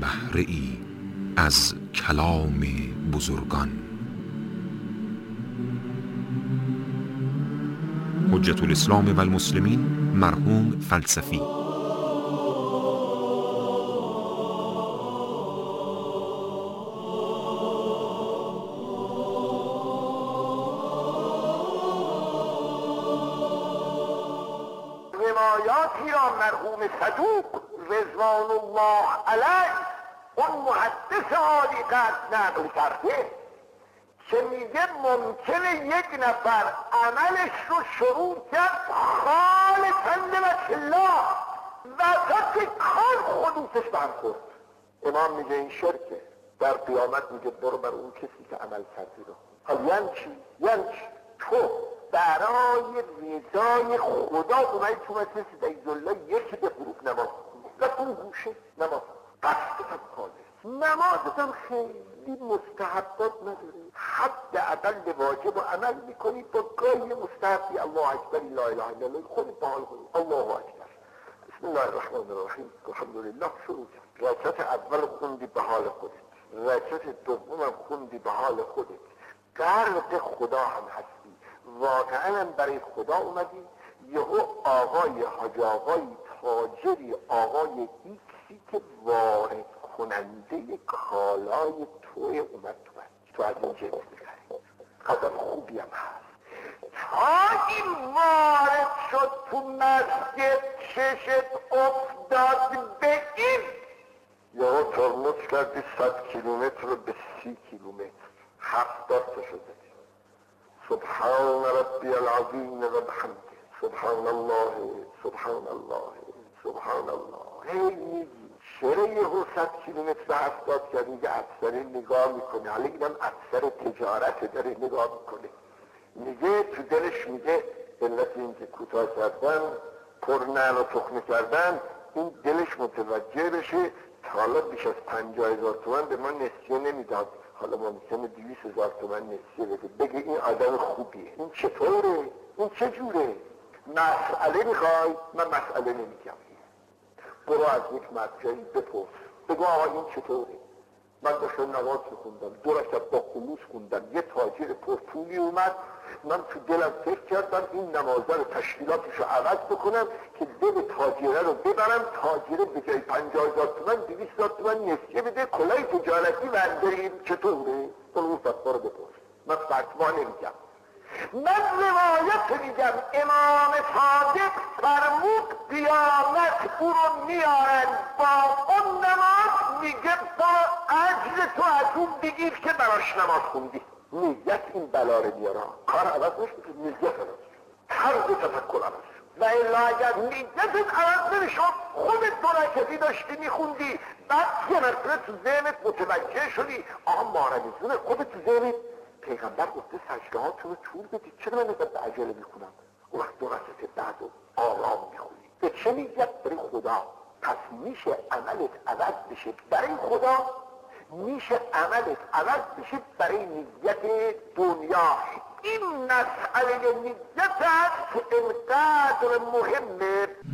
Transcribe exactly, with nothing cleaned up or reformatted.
بهره ای از کلام بزرگان. حجت الاسلام و المسلمین مرحوم فلسفی. روایاتی را مرحوم صدوق رضوان الله علیه اون محدث عالی قدر نقل کرده که میگه ممکنه یک نفر عملش رو شروع کرد خالصاً لله وسط کار خلوصش به هم خورد. امام میگه این شرکه. در قیامت میگه برو بر اون کسی که عمل کردی رو. حالا یعنی چی؟ یعنی چی؟ تو برای رضای خدا اومدی تو مثل سیدالله یکی به غروب نماز کنی و اون گوشه نماز قصدتم خالص. نمازتم خیلی مستحبات نداره، حد اقل واجب و عمل میکنی با گاهی مستحبی الله اکبر لا اله الا الله خودت با حال خودت الله اکبر بسم الله الرحمن الرحیم الحمدلله شروع کرد. رکعت اول خوندی به حال خودت، رکعت دوم خوندی به حال خودت، غرق خدا هم هستی، واقعا هم برای خدا اومدی. یهو آقای حاج آقای تاجری آقای ایکسی که وارد کننده کالای توی اومد تو بند تو از این جنس بخری قدم خوبی هم هست. تا این وارد شد تو مسجد چشت افتاد به این یهو ترمز کردی صد کیلومتر رو به سی کیلومتر هفتاد تا شده. سبحان ربی العظیم و بحمده سبحان الله سبحان الله سبحان الله. هی میگی چرا یهو صد کیلومتر به هفتاد کرد؟ میگه افسر نگاه میکنه، حالا اینم افسر تجارت داره نگاه میکنه، میگه تو دلش میگه علت این که کوتاه کردن پر نعل و تخمه کردن این دلش متوجه بشه تا حالا بیش از پنجاه هزار تومن به ما نسیه نمیداد، حالا ممکنه دویست هزار تومن نسیه بده، بگه این آدم خوبیه. این چطوره؟ این چجوره؟ مسئله میخوای؟ من مسئله نمیگم، برو از یک مرجعی بپرس بگو آقا این چطوره؟ من داشتم نماز میخوندم دو رکعت با خلوص خوندم، یه تاجر پرپولی اومد، من تو دلم فکر کردم این نمازه رو تشکیلاتش رو عوض بکنم که دل تاجره رو ببرم، تاجره به جای پنجاه هزار تومن دویست هزار تومن نسیه بده، کلاه تجارتی برداریم. چطوره؟ اون فتوا رو بپرس، من فتوا نمیگم، من روایت میگم. امام صادق فرمود قیامت او رو میارن با اون نماز، میگه با اجر تو از اون بگیر که براش نماز خوندی. نیت این بلا رو میارن، کار عوض نشد، نیت عوض طرز تفکر عوض شد. و الا اگر نیتت عوض نمیشد خودت دو رکعتی داشتی میخوندی، بعد یه مرتبه تو ذهنت متوجه شدی آها مارمیزونه، خودت تو ذهنت پیغمبر گفته سجده هاتون رو طول بدید، چرا من نگه به عجله میخونم؟ اون وقت دو رکعت بعد و آرام میخونی. به چه نیت؟ برای خدا. پس میشه عملت عوض بشه برای خدا، میشه عملت عوض بشه برای نیت دنیا. این مسئله نیت هست که اینقدر مهمه.